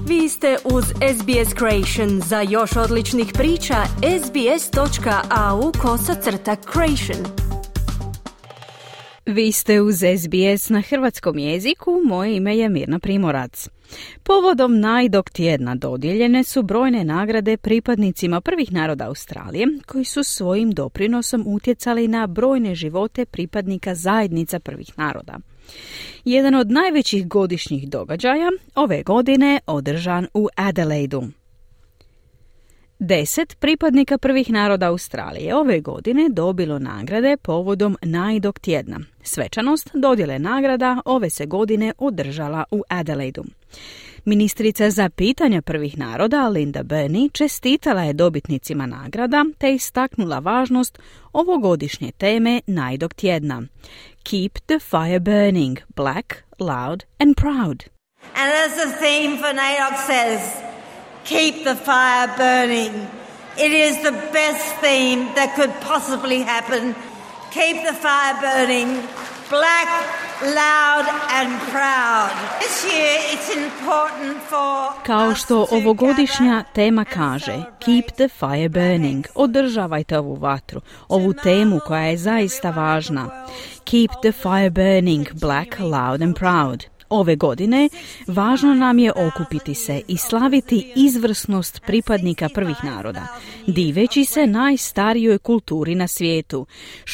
Vi ste uz SBS Creation. Za još odličnih priča, sbs.au/creation. Vi ste uz SBS na hrvatskom jeziku, moje ime je Mirna Primorac. Povodom Najdog tjedna dodijeljene su brojne nagrade pripadnicima prvih naroda Australije, koji su svojim doprinosom utjecali na brojne živote pripadnika zajednica prvih naroda. Jedan od najvećih godišnjih događaja ove godine održan u Adelaidu. 10 pripadnika prvih naroda Australije ove godine dobilo nagrade povodom Najdog tjedna. Svečanost dodjele nagrada ove se godine održala u Adelaidu. Ministrica za pitanja prvih naroda Linda Burney čestitala je dobitnicima nagrada te istaknula važnost ovogodišnje teme Najdog tjedna. Keep the fire burning, black, loud and proud. And as the theme for NAIDOC says, keep the fire burning. It is the best theme that could possibly happen. Keep the fire burning, black, loud and proud. This year it's important for Kao što ovogodišnja tema kaže, keep the fire burning, održavajte ovu vatru, ovu temu koja je zaista važna. Keep the fire burning, black, loud and proud. Ove godine važno nam je okupiti se i slaviti izvrsnost pripadnika prvih naroda, diveći se najstarijoj kulturi na svijetu,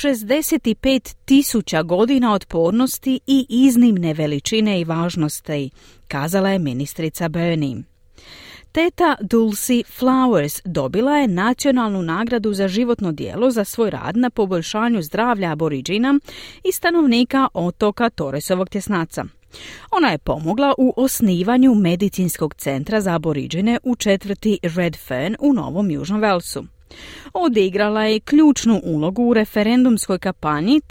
65,000 godina otpornosti i iznimne veličine i važnosti, kazala je ministrica Burney. Teta Dulcie Flowers dobila je nacionalnu nagradu za životno djelo za svoj rad na poboljšanju zdravlja aboriđina i stanovnika otoka Torresovog tjesnaca. Ona je pomogla u osnivanju medicinskog centra za aboriđine u četvrti Redfern u Novom Južnom Velsu. Odigrala je ključnu ulogu u referendumskoj kampanji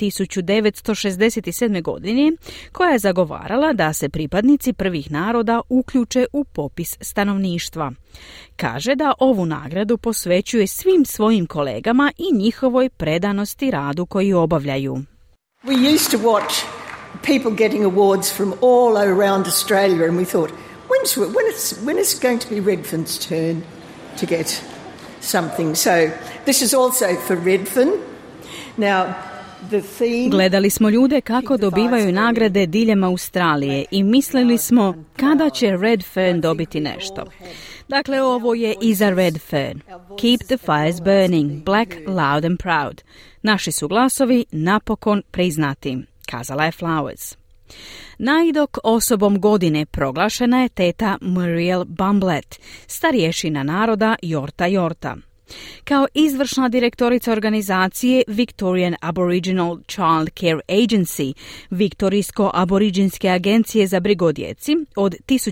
1967. godine koja je zagovarala da se pripadnici prvih naroda uključe u popis stanovništva. Kaže da ovu nagradu posvećuje svim svojim kolegama i njihovoj predanosti radu koji obavljaju. We used to watch people getting awards from all around Australia and we thought, when is going to be Redfern's turn to get something? So this is also for Redfern. Now, the theme... Gledali smo ljude kako dobivaju nagrade diljem Australije i mislili smo kada će Redfern dobiti nešto. Dakle, ovo je i za Redfern. Keep the fires burning, black, loud and proud. Naši su glasovi napokon priznati, kazala je Flowers. Najdog osobom godine proglašena je teta Muriel Bumblet, starješina naroda Yorta Yorta. Kao izvršna direktorica organizacije Victorian Aboriginal Child Care Agency, Viktorijsko-aboriđinske agencije za brigu o djeci, od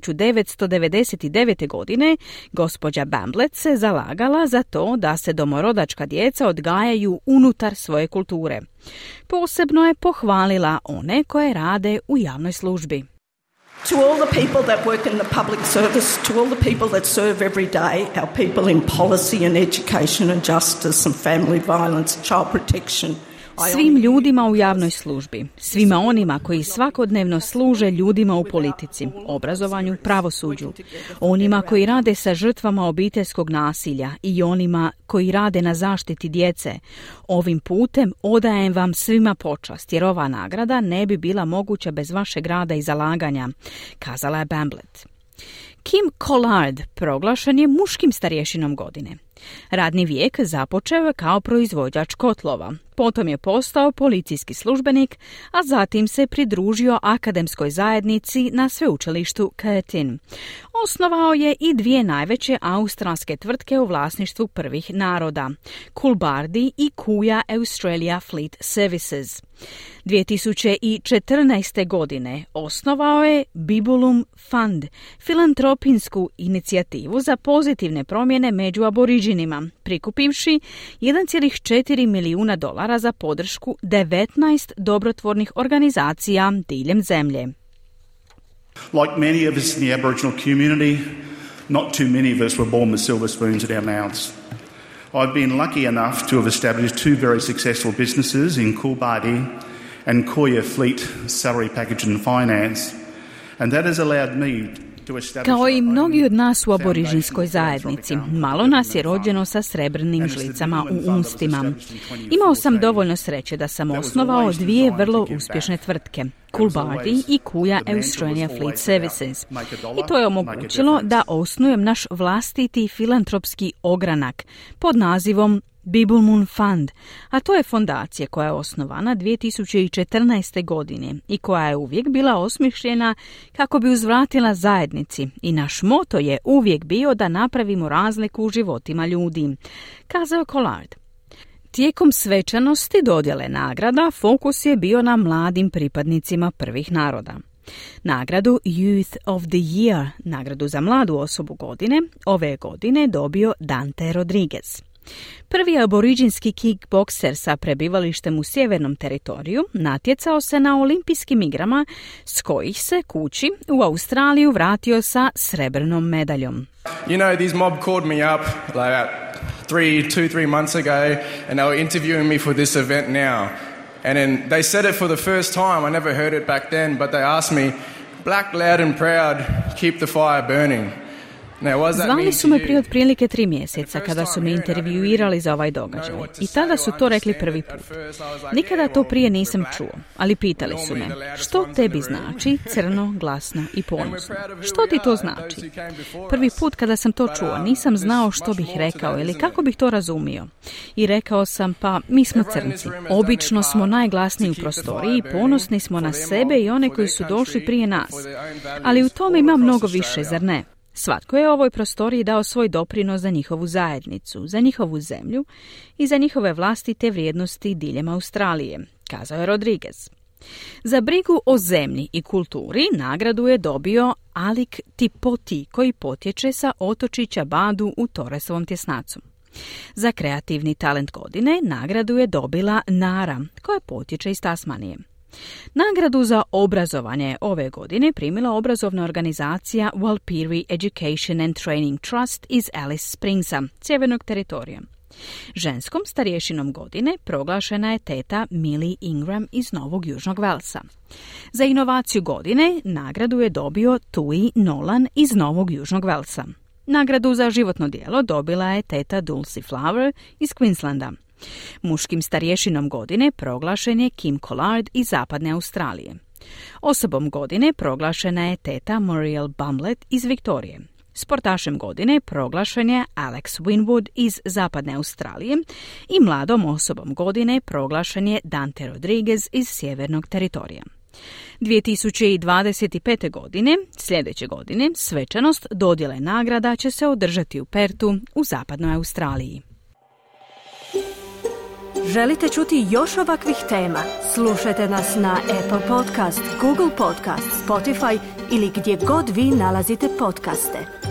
1999. godine gospođa Bumblet se zalagala za to da se domorodačka djeca odgajaju unutar svoje kulture. Posebno je pohvalila one koje rade u javnoj službi. To all the people that work in the public service, to all the people that serve every day, our people in policy and education and justice and family violence, child protection. Svim ljudima u javnoj službi, svima onima koji svakodnevno služe ljudima u politici, obrazovanju, pravosuđu, onima koji rade sa žrtvama obiteljskog nasilja i onima koji rade na zaštiti djece. Ovim putem odajem vam svima počast, jer ova nagrada ne bi bila moguća bez vašeg rada i zalaganja, kazala je Bumblet. Kim Collard proglašen je muškim starješinom godine. Radni vijek započeo je kao proizvođač kotlova. Potom je postao policijski službenik, a zatim se pridružio akademskoj zajednici na sveučilištu Curtin. Osnovao je i 2 najveće australske tvrtke u vlasništvu prvih naroda, Coolbardi i Kuya Australia Fleet Services. 2014. godine osnovao je Bibulum Fund, filantropinsku inicijativu za pozitivne promjene među aboriđinima, prikupivši $1,4 milijuna za podršku 19 dobrotvornih organizacija diljem zemlje. Like many of us in the Aboriginal community, not too many of us were born with silver spoons at our mouths. I've been lucky enough to have established 2 very successful businesses in Coolbardi and Kuya Fleet Salary Package and Finance, and that has allowed me Kao i mnogi od nas u aborižinskoj zajednici, malo nas je rođeno sa srebrnim žlicama u ustima. Imao sam dovoljno sreće da sam osnovao 2 vrlo uspješne tvrtke, Coolbardie i Kuya Australia Fleet Services. I to je omogućilo da osnujem naš vlastiti filantropski ogranak pod nazivom Bibbulmun Fund, a to je fondacija koja je osnovana 2014. godine i koja je uvijek bila osmišljena kako bi uzvratila zajednici i naš moto je uvijek bio da napravimo razliku u životima ljudi, kazao Collard. Tijekom svečanosti dodjele nagrada fokus je bio na mladim pripadnicima prvih naroda. Nagradu Youth of the Year, nagradu za mladu osobu godine, ove godine dobio Dante Rodriguez. Prvi aboriđinski kickbokser sa prebivalištem u sjevernom teritoriju natjecao se na olimpijskim igrama s kojih se kući u Australiju vratio sa srebrnom medaljom. You know, this mob called me up like 3 months ago and they were interviewing me for this event now. And then they said it for the first time. I never heard it back then, but they asked me, black, loud and proud, keep the fire burning. Zvali su me prije otprilike 3 mjeseca kada su me intervjuirali za ovaj događaj i tada su to rekli prvi put. Nikada to prije nisam čuo, ali pitali su me, što tebi znači crno, glasno i ponosno? Što ti to znači? Prvi put kada sam to čuo nisam znao što bih rekao ili kako bih to razumio. I rekao sam, pa mi smo crnci. Obično smo najglasniji u prostoriji i ponosni smo na sebe i one koji su došli prije nas. Ali u tome ima mnogo više, zar ne? Svatko je u ovoj prostoriji dao svoj doprinos za njihovu zajednicu, za njihovu zemlju i za njihove vlastite vrijednosti diljem Australije, kazao je Rodriguez. Za brigu o zemlji i kulturi nagradu je dobio Alik Tipoti, koji potječe sa otočića Badu u Torresovom tjesnacu. Za kreativni talent godine nagradu je dobila Nara, koja potječe iz Tasmanije. Nagradu za obrazovanje ove godine primila obrazovna organizacija Walpiri Education and Training Trust iz Alice Springsa, sjevernog teritorija. Ženskom starješinom godine proglašena je teta Millie Ingram iz Novog Južnog Velsa. Za inovaciju godine nagradu je dobio Tui Nolan iz Novog Južnog Velsa. Nagradu za životno djelo dobila je teta Dulcie Flower iz Queenslanda. Muškim starješinom godine proglašen je Kim Collard iz Zapadne Australije. Osobom godine proglašena je teta Muriel Bumlet iz Viktorije. Sportašem godine proglašen je Alex Winwood iz Zapadne Australije i mladom osobom godine proglašen je Dante Rodriguez iz sjevernog teritorija. 2025. godine, sljedeće godine, svečanost dodjele nagrada će se održati u Pertu u Zapadnoj Australiji. Želite čuti još ovakvih tema? Slušajte nas na Apple Podcast, Google Podcast, Spotify ili gdje god vi nalazite podcaste.